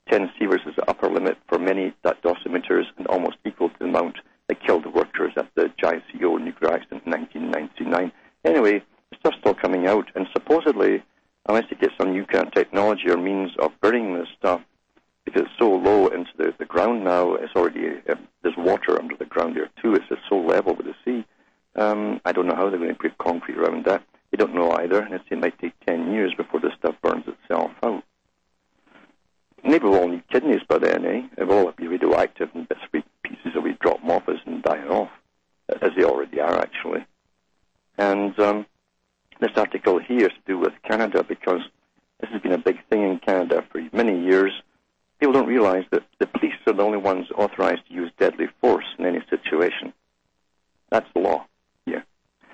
ten sieverts is the upper limit for many dosimeters and almost equal to the amount that killed the workers at the Giant C O nuclear accident in nineteen ninety-nine. Anyway, the stuff's still coming out, and supposedly, unless you get some new kind of technology or means of burning this stuff, because it's so low into the, the ground now, it's already, uh, there's water under the ground there too, it's just so level with the sea. Um, I don't know how they're going to put concrete around that. They don't know either, and it might take ten years before this stuff burns itself out. Maybe we'll all need kidneys by then, eh? They'll all be radioactive and bits of pieces will be drop them off us and dying off, as they already are, actually. And um, this article here is to do with Canada, because this has been a big thing in Canada for many years. People don't realize that the police are the only ones authorized to use deadly force in any situation. That's the law here.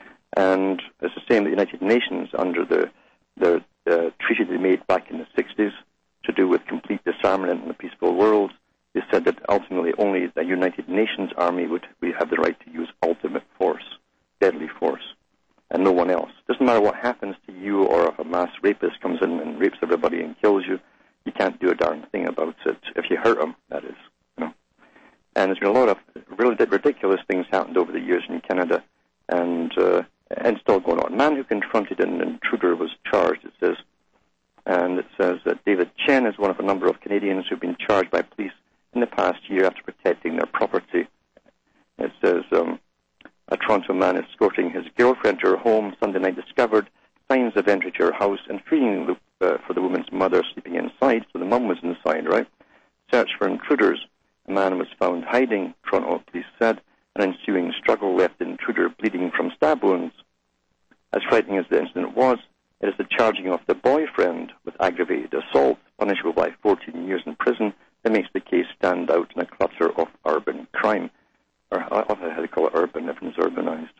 And it's the same that the United Nations, under the, the uh, treaty they made back in the sixties to do with complete disarmament in a peaceful world, they said that ultimately only the United Nations Army would we have the right to use ultimate force, deadly force, and no one else. Doesn't matter what happens to you, or if a mass rapist comes in and rapes everybody and kills you, you can't do a darn thing about it. If you hurt them, that is. You know. And there's been a lot of really ridiculous things happened over the years in Canada, and uh, and still going on. A man who confronted an intruder was charged, it says, and it says that David Chen is one of a number of Canadians who've been charged by police in the past year after protecting their property. It says um, a Toronto man escorting his girlfriend to her home Sunday night discovered signs of entry to her house and freeing the, uh, for the woman's mother sleeping inside, so the mum was inside, right? Search for intruders. A man was found hiding, Toronto police said. An ensuing struggle left the intruder bleeding from stab wounds. As frightening as the incident was, it is the charging of the boyfriend with aggravated assault, punishable by fourteen years in prison, that makes the case stand out in a clutter of urban crime. Or I don't know how to call it urban, everything's urbanized.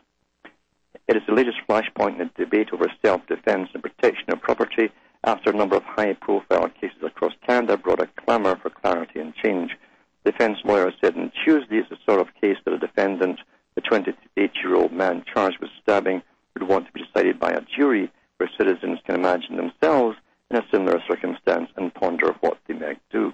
It is the latest flashpoint in the debate over self-defense and protection of property after a number of high-profile cases across Canada brought a clamour for clarity and change. Defence lawyers said on Tuesday it's the sort of case that a defendant, the twenty-eight-year-old man charged with stabbing, would want to be decided by a jury where citizens can imagine themselves in a similar circumstance and ponder what they might do.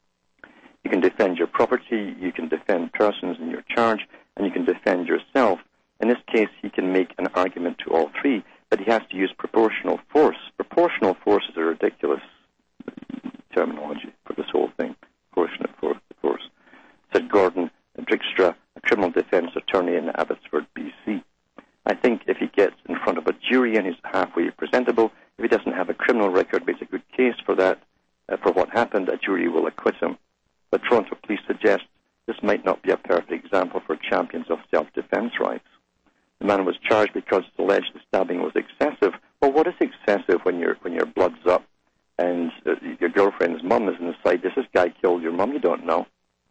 You can defend your property, you can defend persons in your charge, and you can defend yourself. In this case, he can make an argument to all three, but he has to use proportional force. Proportional force is a ridiculous terminology for this whole thing. Proportionate force. force. Said Gordon Dykstra, a criminal defense attorney in Abbotsford, B C. I think if he gets in front of a jury and he's halfway presentable, if he doesn't have a criminal record, makes a good case for that, uh, for what happened, a jury will acquit him. But Toronto police suggest this might not be a perfect example for champions of self-defense rights. The man was charged because it's alleged the stabbing was excessive. Well, what is excessive when, you're, when your blood's up and uh, your girlfriend's mum is inside? Does this guy kill your mum? You don't know.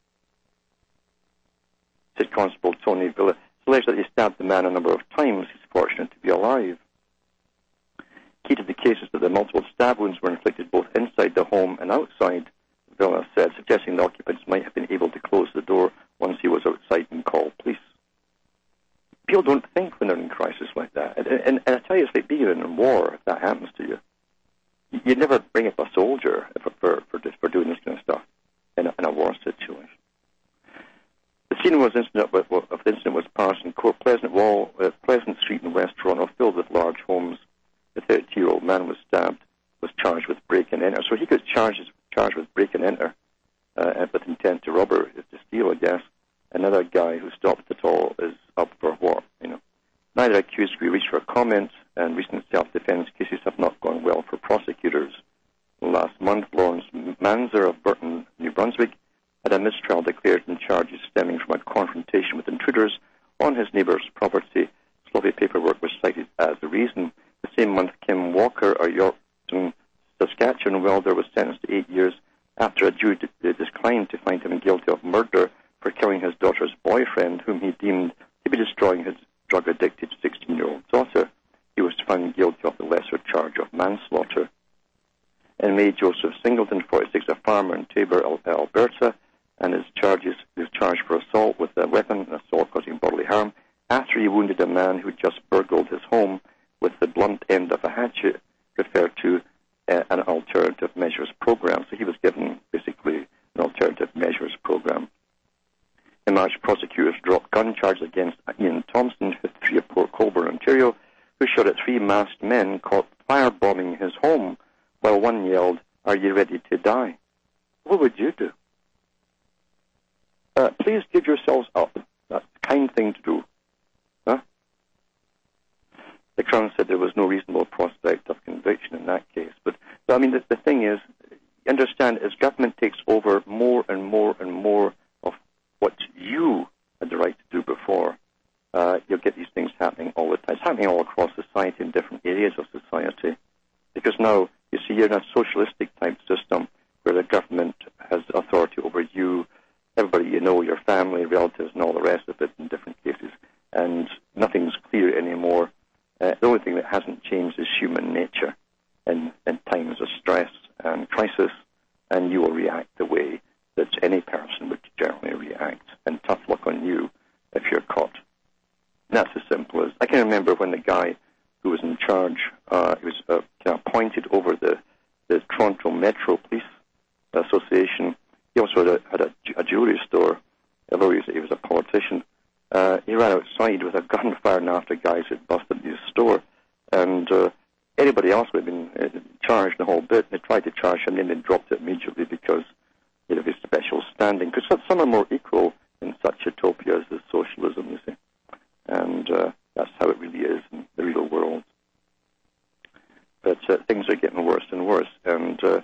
Said Constable Tony Villa. It's alleged that he stabbed the man a number of times. He's fortunate to be alive. Key to the case is that the multiple stab wounds were inflicted both inside the home and outside, Villa said, suggesting the occupants might have been able to close the door once he was outside and call police. People don't think when they're in crisis like that. And, and, and I tell you, it's like being in war, if that happens to you. You'd never bring up a soldier for, for, for, for doing this kind of stuff in a, in a war situation. The scene was incident of, of the incident was Parson Court, Pleasant Wall, uh, Pleasant Street in West Toronto, filled with large homes. The thirty-year-old man was stabbed, was charged with break and enter. So he got charged charged with break and enter, uh, with intent to rob or to steal, I guess. Another guy who stopped it all is up for what, you know. Neither accused could be reached for comment, and recent self-defense cases have not gone well for prosecutors. Last month, Lawrence Manzer of Burton, New Brunswick, had a mistrial declared in charges stemming from a confrontation with intruders on his neighbour's property. Sloppy paperwork was cited as the reason. The same month, Kim Walker, a Yorkton, Saskatchewan welder, was sentenced to eight years after a jury d- declined to find him guilty of murder for killing his daughter's boyfriend, whom he deemed to be destroying his drug-addicted sixteen-year-old daughter. He was found guilty of the lesser charge of manslaughter. In May, Joseph Singleton, forty-six, a farmer in Taber, Alberta, and his charges he was charged for assault with a weapon and assault causing bodily harm after he wounded a man who just burgled his home with the blunt end of a hatchet, referred to uh, an alternative measures program. So he was given basically charges against Ian Thompson, fifty-three of Port Colborne, Ontario, who shot at three masked men caught firebombing his home while one yelled, "Are you ready to die?" What would you do? Uh, please give yourselves up. That's the kind thing to do. Huh? The Crown said there was no reasonable prospect of conviction in that case. But, but I mean, the, the thing is, you understand, as government takes over more and more and more of what you had the right to do before, uh, you'll get these things happening all the time. It's happening all across society in different areas of society. Because now, you see, you're in a socialistic type system where the government has authority over you, everybody you know, your family, relatives, and all the rest of it in different cases. And nothing's clear anymore. Uh, the only thing that hasn't changed is human nature in, in times of stress and crisis, and you will react the way that any person would generally react. And tough luck on you if you're caught. And that's as simple as... I can remember when the guy who was in charge, uh, he was uh, kind of appointed over the, the Toronto Metro Police Association. He also had a, had a, a jewelry store, although he was, he was a politician. Uh, he ran outside with a gun firing after guys had busted his store. And uh, anybody else would have been uh, charged the whole bit. They tried to charge him, and then they dropped it immediately because you know, of his special standing. Because some are more equal in such utopias as socialism, you see. And uh, that's how it really is in the real world. But uh, things are getting worse and worse. And... Uh,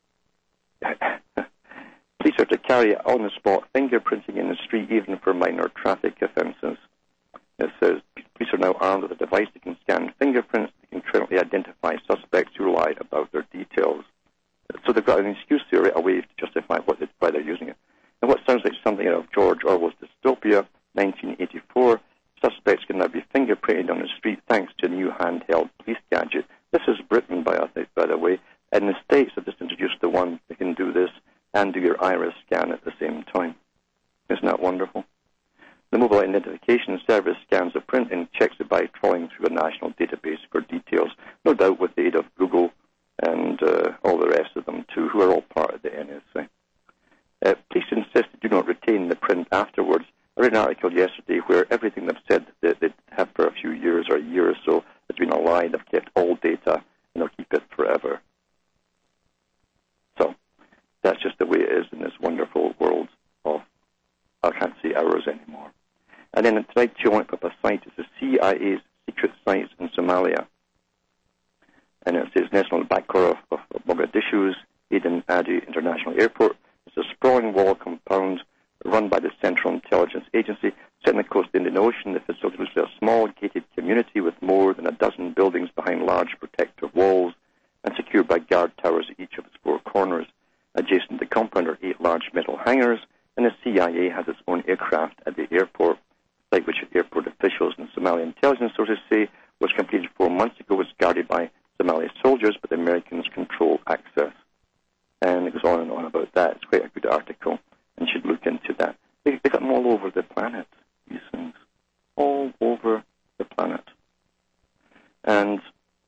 police are to carry on-the-spot fingerprinting in the street, even for minor traffic offences. It says police are now armed with a device that can scan fingerprints. They can currently identify suspects who lie about their details. So they've got an excuse theory, a way to justify what they, why they're using it. And what sounds like something out of George Orwell's dystopia, nineteen eighty-four, suspects can now be fingerprinted on the street thanks to a new handheld police gadget. This is Britain, by, by the way. And the States have just introduced the one that can do this and do your iris scan at the same time. Isn't that wonderful? The mobile identification service scans the print and checks it by trawling through a national database for details, no doubt with the aid of Google and uh, all the rest of them too, who are all part of the N S A. Uh, police insist they do not retain the print afterwards. I read an article yesterday where everything they've said that they have for a few years or a year or so has been a lie. They've kept all data and they'll keep it forever. So that's just the way it is in this wonderful world of, I can't say ours anymore. And then tonight, you want to put up a site. It's the C I A's secret sites in Somalia. And it says nestled in the backcourt of, of Mogadishu's Aden Adi International Airport. It's a sprawling wall compound run by the Central Intelligence Agency, set on the coast of the Indian Ocean. The facility was a small gated community with more than a dozen buildings behind large protective walls and secured by guard towers at each of its four corners. Adjacent to the compound are eight large metal hangars, and the C I A has its own aircraft at the airport, site which airport officials and Somali intelligence sources say was completed four months ago, was guarded by Somali soldiers, but the Americans control access. And it goes on and on about that. It's quite a good article, and you should look into that. They, they got them all over the planet, these things. All over the planet. And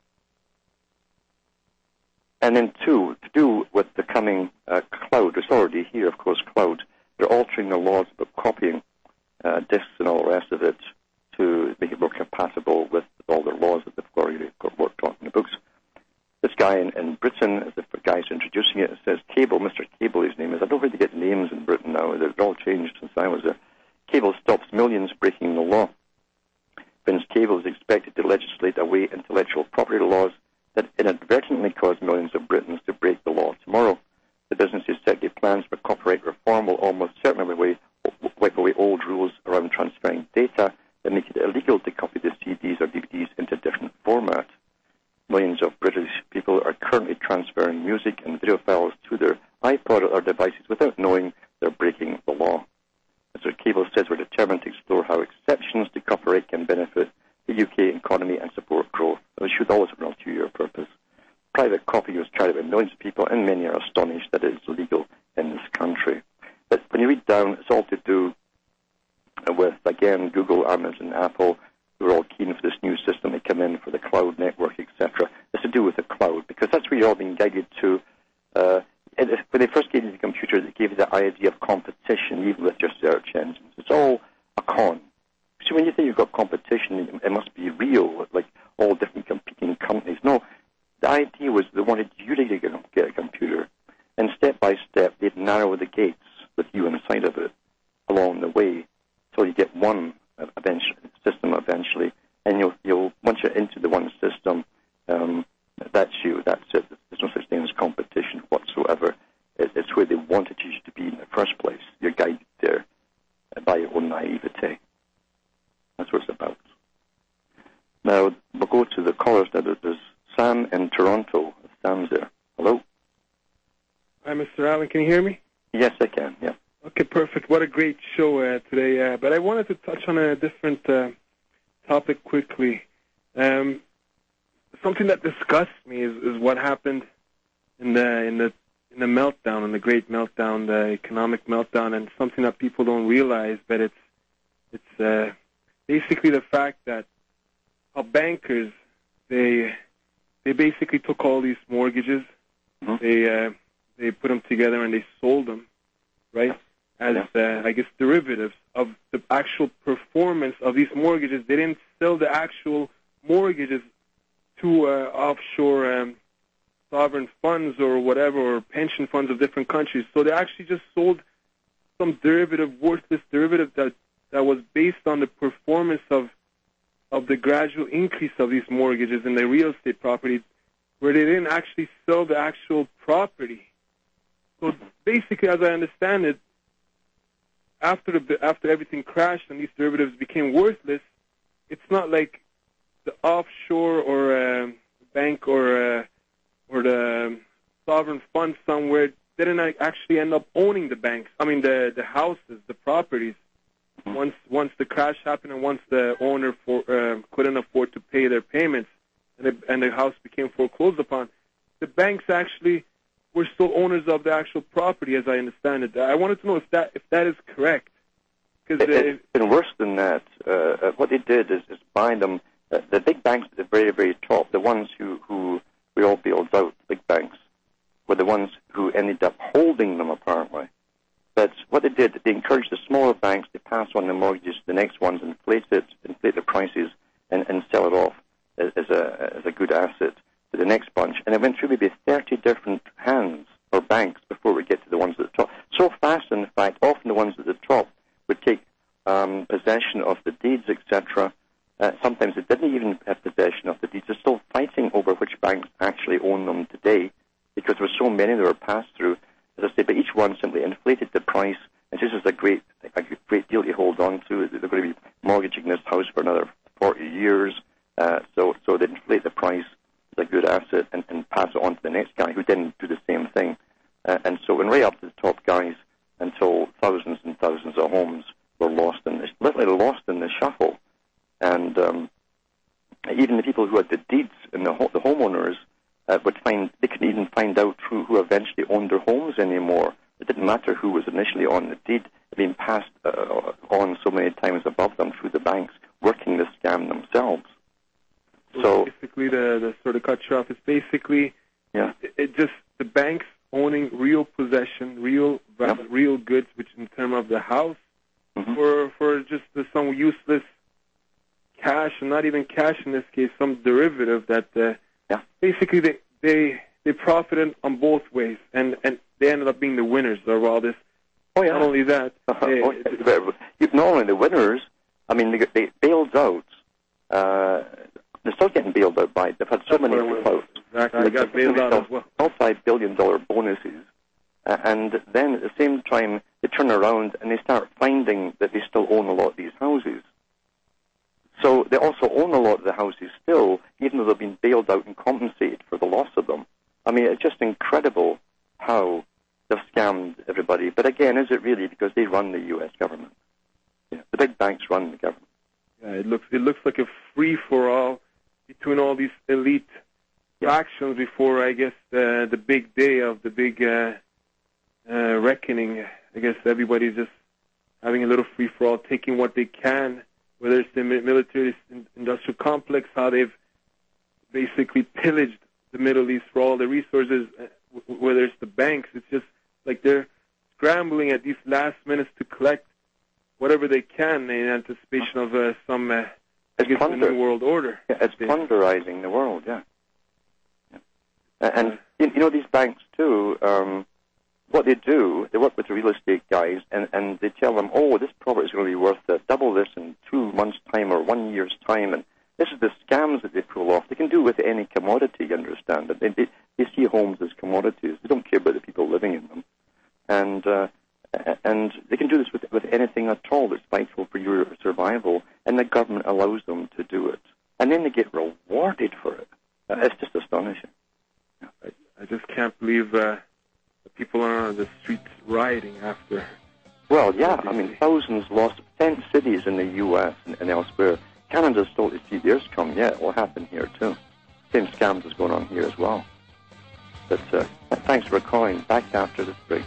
and then, two, to do with the coming uh, cloud, it's already here, of course, cloud. They're altering the laws about copying uh, disks and all the rest of it to make it more compatible with all the laws that they've already got worked on in the books. This guy in, in Britain, as the guy's introducing it, it says Cable, Mister Cable, his name is. I don't really get names in Britain now. They've all changed since I was there. Cable stops millions breaking the law. Prince Cable is expected to legislate away intellectual property laws that inadvertently cause millions of Britons to break the law tomorrow. The business has set their plans for copyright reform will almost certainly wipe away, wipe away old rules around transferring data that make it illegal to copy the C Ds or D V Ds into different formats. Millions of British people are currently transferring music and video files to their iPod or devices without knowing they're breaking the law. Mister Cable says we're determined to explore how exceptions to copyright can benefit the U K economy and support growth. It should always have an ulterior purpose. Private copying is carried out by millions of people, and many are astonished that it is illegal in this country. But when you read down, it's all to do with, again, Google, Amazon, Apple, who are all keen for this new system to come in for the cloud network, et cetera. It's to do with the cloud, because that's where you're all being guided to. Uh, when they first gave you the computer, they gave you the idea of competition, even with your search engines. It's all a con. and you'll, you'll once you're into the one system, um, that's you. That's it. There's no such thing as competition whatsoever. It, it's where they wanted you to be in the first place. You're guided there by your own naivete. That's what it's about. Now, we'll go to the callers. Now, there's Sam in Toronto. Sam's there. Hello? Hi, Mister Allen. Can you hear me? Yes, I can, yeah. Okay, perfect. What a great show uh, today. Uh, but I wanted to touch on a different uh, topic quickly. Um, something that disgusts me is, is what happened in the in the in the meltdown, in the great meltdown, the economic meltdown, and something that people don't realize. But it's it's uh, basically the fact that our bankers they they basically took all these mortgages, mm-hmm. they uh, they put them together and they sold them, right? As, uh, I guess, derivatives of the actual performance of these mortgages. They didn't sell the actual mortgages to uh, offshore um, sovereign funds or whatever, or pension funds of different countries. So they actually just sold some derivative, worthless derivative that, that was based on the performance of of the gradual increase of these mortgages in the real estate properties, where they didn't actually sell the actual property. So basically, as I understand it, After the, after everything crashed and these derivatives became worthless, it's not like the offshore or uh, bank or uh, or the sovereign fund somewhere didn't actually end up owning the banks. I mean the the houses, the properties. Once once the crash happened and once the owner for, uh, couldn't afford to pay their payments and the, and the house became foreclosed upon, the banks actually were still owners of the actual property, as I understand it. I wanted to know if that if that is correct. It, it's been worse than that. Uh, what they did is, is buy them. Uh, the big banks at the very, very top, the ones who, who we all bailed out, big banks, were the ones who ended up holding them, apparently. But what they did, they encouraged the smaller banks to pass on the mortgages to the next ones, inflate it, inflate the prices, and, and sell it off as, as, a, as a good asset to the next bunch. And it went through maybe thirty different hands or banks before we get to the ones at the top. So fast, in fact, often the ones at the top would take um, possession of the deeds, et cetera. Uh, sometimes they didn't even have possession of the deeds. They're still fighting over which banks actually own them today because there were so many that were passed through. As I say, but each one simply inflated the price, and this is a great, a great deal to hold on to. They're going to be mortgaging this house for another forty years, uh, so so they inflate the price as a good asset and, and pass it on to the next guy who didn't do the same thing. Uh, and so went right up to the top guys until thousands and thousands of homes were lost in this, literally lost in the shuffle. And um, even the people who had the deeds and the, ho- the homeowners uh, would find they couldn't even find out who, who eventually owned their homes anymore. It didn't matter who was initially on the deed; it had been passed uh, on so many times above them through the banks, working the scam themselves. So, so basically, the, the sort of cut you off is basically yeah. it, it just the banks owning real possession, real yep. real goods, which in terms of the house, mm-hmm. for for just the, some useless cash, and not even cash in this case, some derivative that uh, yeah. basically they, they they profited on both ways, and, and they ended up being the winners of all this. Oh yeah. Not only that, they, oh, yeah. not only the winners. I mean, they, they bailed out. Uh, they're still getting bailed out by. They've had so That's many bailouts. Exactly. They got bailed out as well. Multi-billion dollar bonuses, uh, and then at the same time they turn around and they start finding that they still own a lot of these houses. So they also own a lot of the houses still, even though they've been bailed out and compensated for the loss of them. I mean, it's just incredible how they've scammed everybody. But again, is it really? Because they run the U S government. Yeah, the big banks run the government. Yeah, it looks it looks like a free-for-all between all these elite yeah. factions before, I guess, uh, the big day of the big uh, uh, reckoning. I guess everybody's just having a little free-for-all, taking what they can, whether it's the military-industrial complex, how they've basically pillaged the Middle East for all the resources, whether it's the banks. It's just like they're scrambling at these last minutes to collect whatever they can in anticipation of uh, some, uh, I guess, a new world order. Yeah, it's plunderizing the world, yeah. yeah. And, you know, these banks, too, um, what they do, they work with the real estate guys, and, and they tell them, oh, this property is going to be worth uh, double this in two months' time or one year's time, and This is the scams that they pull off. They can do with any commodity, you understand. They, they, they see homes as commodities. They don't care about the people living in them. And uh, and they can do this with, with anything at all that's vital for your survival, and the government allows them to do it. And then they get rewarded for it. Uh, it's just astonishing. I, I just can't believe uh, the people are on the streets rioting after. Well, yeah, I mean, thousands lost, ten cities in the U S and, and elsewhere. Canada's still to see theirs come yet. It will happen here, too. Same scams is going on here as well. But uh, thanks for calling. Back after this break.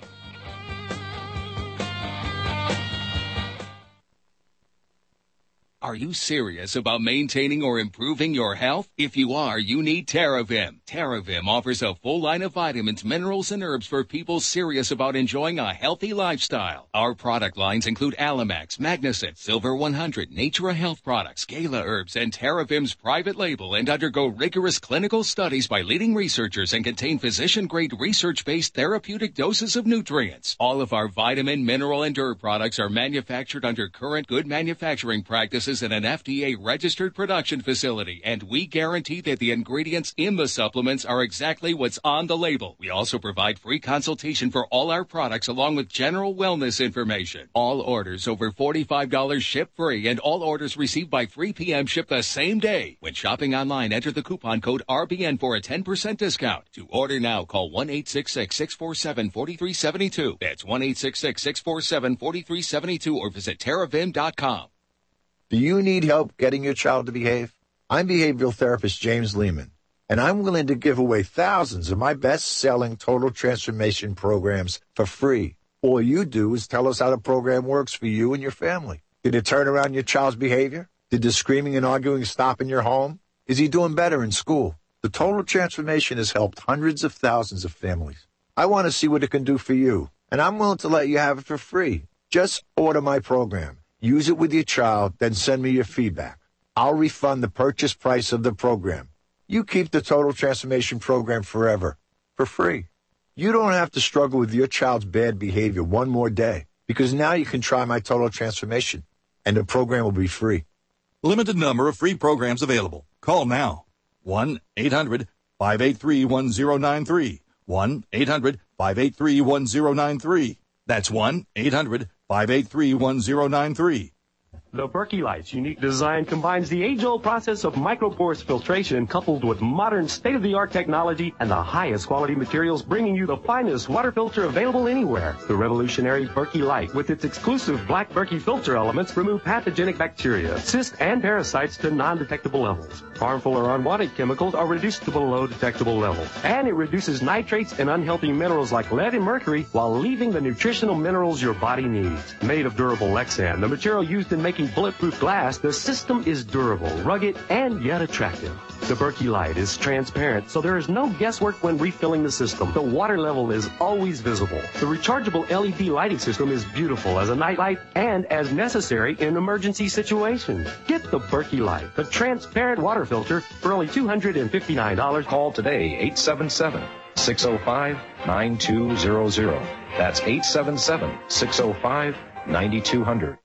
Are you serious about maintaining or improving your health? If you are, you need TerraVim. TerraVim offers a full line of vitamins, minerals, and herbs for people serious about enjoying a healthy lifestyle. Our product lines include Alamax, Magnesit, Silver one hundred, Natura Health Products, Gala Herbs, and TerraVim's private label, and undergo rigorous clinical studies by leading researchers and contain physician-grade research-based therapeutic doses of nutrients. All of our vitamin, mineral, and herb products are manufactured under current good manufacturing practices in an F D A-registered production facility, and we guarantee that the ingredients in the supplements are exactly what's on the label. We also provide free consultation for all our products along with general wellness information. All orders over forty-five dollars ship free, and all orders received by three p.m. ship the same day. When shopping online, enter the coupon code R B N for a ten percent discount. To order now, call one eight six six, six four seven, four three seven two. That's one eight six six, six four seven, four three seven two, or visit terravim dot com. Do you need help getting your child to behave? I'm behavioral therapist James Lehman, and I'm willing to give away thousands of my best-selling total transformation programs for free. All you do is tell us how the program works for you and your family. Did it turn around your child's behavior? Did the screaming and arguing stop in your home? Is he doing better in school? The total transformation has helped hundreds of thousands of families. I want to see what it can do for you, and I'm willing to let you have it for free. Just order my program. Use it with your child, then send me your feedback. I'll refund the purchase price of the program. You keep the Total Transformation Program forever, for free. You don't have to struggle with your child's bad behavior one more day, because now you can try my Total Transformation, and the program will be free. Limited number of free programs available. Call now. one eight hundred, five eight three, one zero nine three. one eight hundred, five eight three, one zero nine three. That's one eight hundred, five eight three, one zero nine three. The Berkey Light's unique design combines the age-old process of micropores filtration coupled with modern state-of-the-art technology and the highest quality materials, bringing you the finest water filter available anywhere. The revolutionary Berkey Light, with its exclusive black Berkey filter elements, remove pathogenic bacteria, cysts, and parasites to non-detectable levels. Harmful or unwanted chemicals are reduced to below detectable levels. And it reduces nitrates and unhealthy minerals like lead and mercury while leaving the nutritional minerals your body needs. Made of durable Lexan, the material used in making bulletproof glass, the system is durable, rugged, and yet attractive. The Berkey Light is transparent, so there is no guesswork when refilling the system. The water level is always visible. The rechargeable L E D lighting system is beautiful as a nightlight and as necessary in emergency situations. Get the Berkey Light, the transparent water filter, for only two hundred fifty-nine dollars. Call today, eight seven seven, six oh five, nine two zero zero. That's eight seven seven, six oh five, nine two zero zero.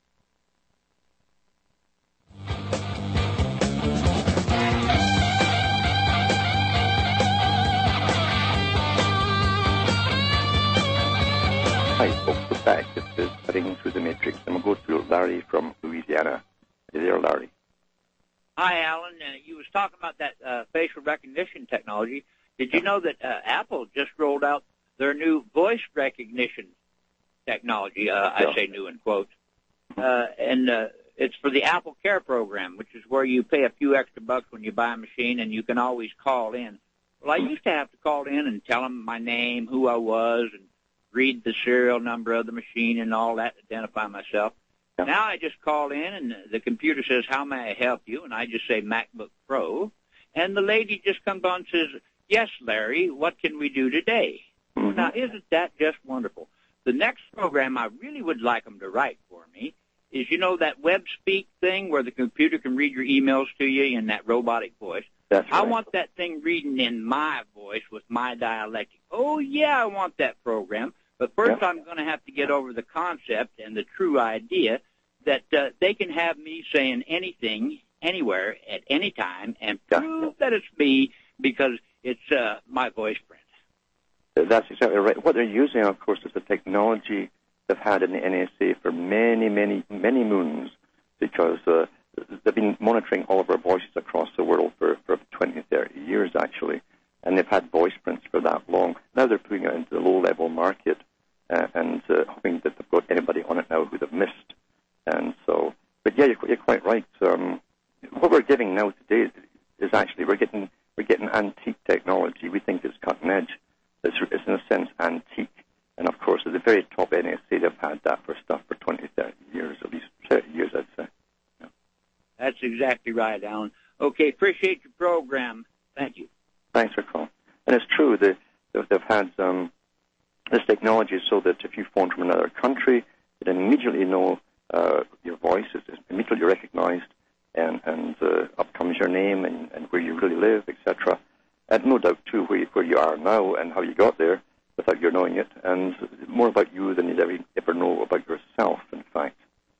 Hi, folks. We're back. This is Cutting Through the Matrix, and we'll go to Larry from Louisiana. Are you there, Larry? Hi, Alan. Uh, you was talking about that uh, facial recognition technology. Did you know that uh, Apple just rolled out their new voice recognition technology? Uh, I say new in quotes. Uh, and uh, it's for the Apple Care program, which is where you pay a few extra bucks when you buy a machine, and you can always call in. Well, I used to have to call in and tell them my name, who I was, and read the serial number of the machine and all that, identify myself. Yeah. Now I just call in, and the computer says, how may I help you? And I just say MacBook Pro. And the lady just comes on and says, yes, Larry, what can we do today? Mm-hmm. Now, isn't that just wonderful? The next program I really would like them to write for me is, you know, that web speak thing where the computer can read your emails to you in that robotic voice. That's right. I want that thing reading in my voice with my dialectic. Oh, yeah, I want that program. But first yeah. I'm going to have to get over the concept and the true idea that uh, they can have me saying anything, anywhere at any time and prove that it's me because it's uh, my voice print. That's exactly right. What they're using, of course, is the technology they've had in the N S A for many, many, many moons, because uh, they've been monitoring all of our voices across the world for, for twenty, thirty years, actually, and they've had voice prints for that long. Now they're putting it into the low-level market uh, and uh, hoping that they've got anybody on it now who they've missed. And so, but yeah, you're, you're quite right. Um, what we're giving now today is actually we're getting we're getting antique technology. We think it's cutting edge. It's, it's in a sense antique. And of course, at the very top N S A, they've had that for stuff for twenty, thirty years, at least thirty years, I'd say. Yeah. That's exactly right, Alan. Okay, appreciate your program. Thank you. Thanks for calling. And it's true that they've had um, this technology so that if you phone from another country, it immediately know uh, your voice is immediately recognized, and, and uh, up comes your name and, and where you really live, et cetera. And no doubt, too, where you, where you are now and how you got there without your knowing it, and more about you than you'd ever, ever know about yourself, in fact.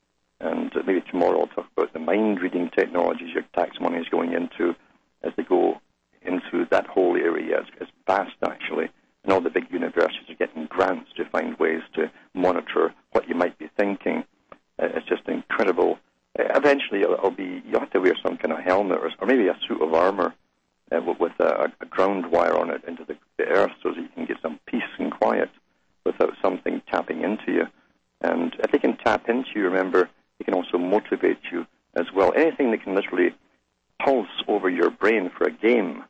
And uh, maybe tomorrow I'll talk about the mind-reading technologies your tax money is going into as they go into that whole area. It's, it's vast, actually, and all the big universities are getting grants to find ways to monitor what you might be thinking. Uh, it's just incredible. Uh, eventually, it'll, it'll be you have to wear some kind of helmet or, or maybe a suit of armor uh, with, with a, a ground wire on it into the, the earth so that you can get some peace and quiet without something tapping into you. And if they can tap into you, remember, they can also motivate you as well. Anything that can literally pulse over your brain for a game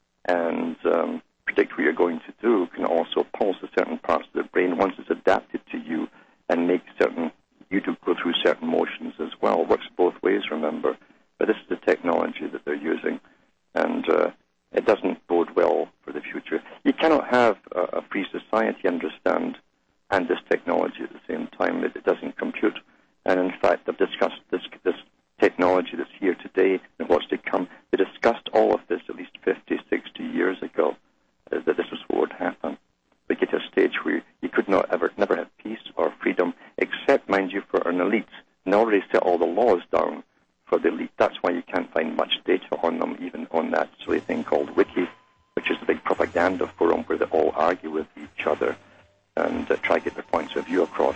and um, predict what you're going to do can also pulse to certain parts of the brain once it's adapted to you and make certain you do go through certain motions as well. It works both ways, remember. But this is the technology that they're using, and uh, it doesn't bode well for the future. You cannot have a, a free society, understand, and this technology at the same time. It, it doesn't compute. And in fact, I've discussed this, this technology that's here today and what's to come. They discussed all of this at least fifty, sixty years ago, uh, that this was what would happen. We get to a stage where you could not ever, never have peace or freedom, except, mind you, for an elite. And already set all the laws down for the elite. That's why you can't find much data on them, even on that silly thing called Wiki, which is a big propaganda forum where they all argue with each other and uh, try to get their points of view across.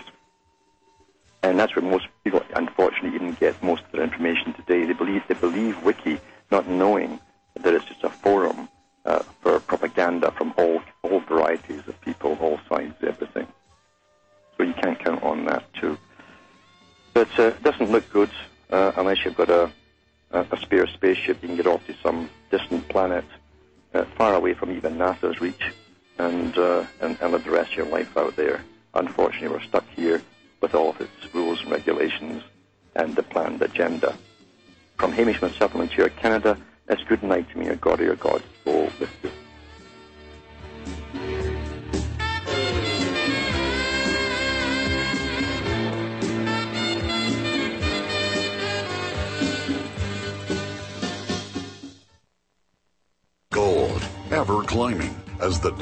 And that's where most people, unfortunately, even get most of their information today. They believe they believe Wiki, not knowing that it's just a forum uh, for propaganda from all all varieties of people, all sides, everything. So you can't count on that too. But uh, it doesn't look good uh, unless you've got a, a, a spare spaceship. You can get off to some distant planet, uh, far away from even NASA's reach, and, uh, and and live the rest of your life out there. Unfortunately, we're stuck here with all of its rules and regulations and the planned agenda. From Hamish myself from Ontario, Canada, it's good night to me, your God or your God's soul with you. Gold, ever climbing as the